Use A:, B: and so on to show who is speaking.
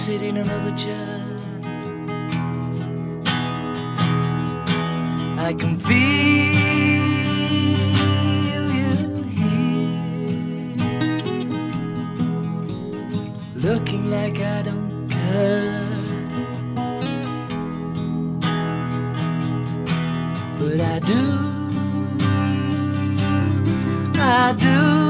A: sit in another chair. I can feel you here, looking like I don't care. But I do, I do.